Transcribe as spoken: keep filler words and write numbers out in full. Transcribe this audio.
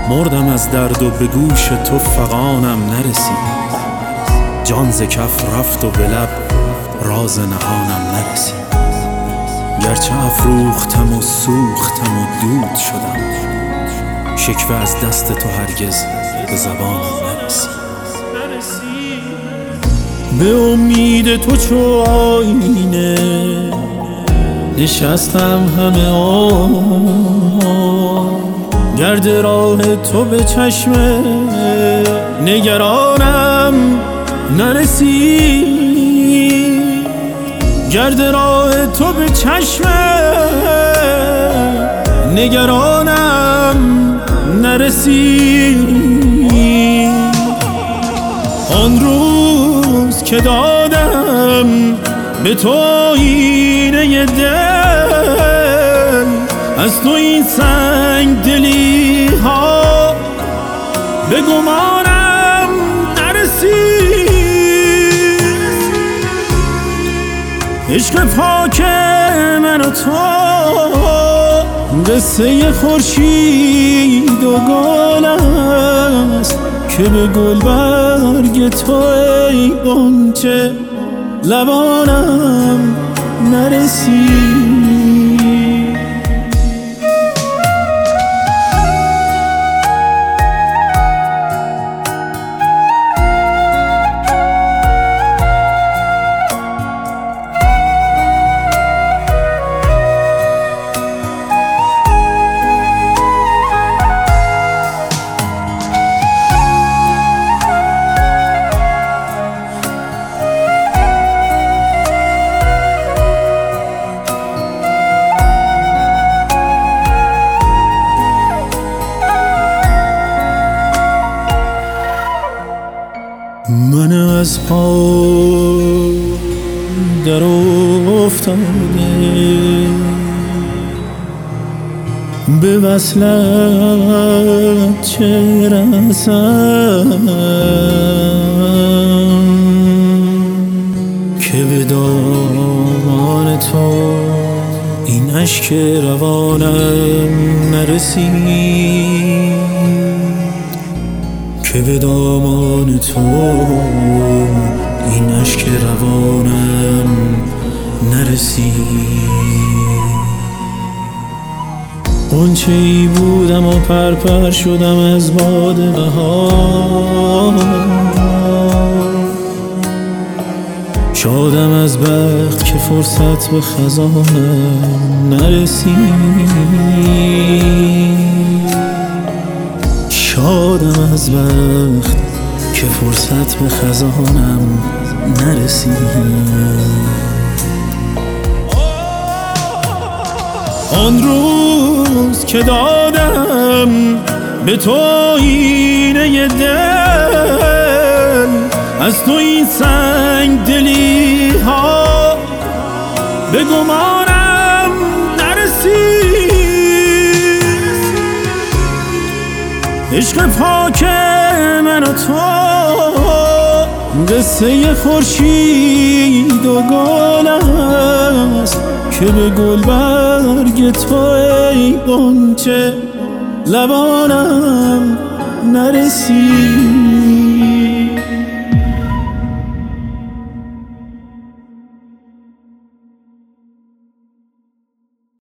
مردم از درد و به گوش تو فغانم نرسید. جان ز کف رفت و به لب راز نهانم نرسید. گرچه افروختم و سوختم و دود شدم، شکوه از دست تو هرگز به زبانم نرسید. به امید تو چو آینه نشستم همه آن، گرد راه تو به چشم نگرانم نرسید. گرد راه تو به چشم نگرانم نرسید. آن روز که دادم به تو آینه دل، از تو این سنگ دلی ها به گمانم نرسید. عشق پاک من و تو قصه خورشید و گل است که به گل برگ تو ای غنچه لبانم نرسید. من از پا در افتاده به وصلت چه رسم، که به دامان تو این اشک روانم نرسید. که به دامان تو این اشک روانم نرسید. غنچه ای بودم و پرپر شدم از باد بهار، شادم از بخت که فرصت به خزانم نرسید. شادم از بخت که فرصت به خزانم نرسید. آن روز که دادم به تو آینه دل، از تو این سنگ دلی ها به گمانم نرسید. عشق پاک من و تو قصه خورشید و گل است که به گل برگ تو ای غنچه لبانم نرسید.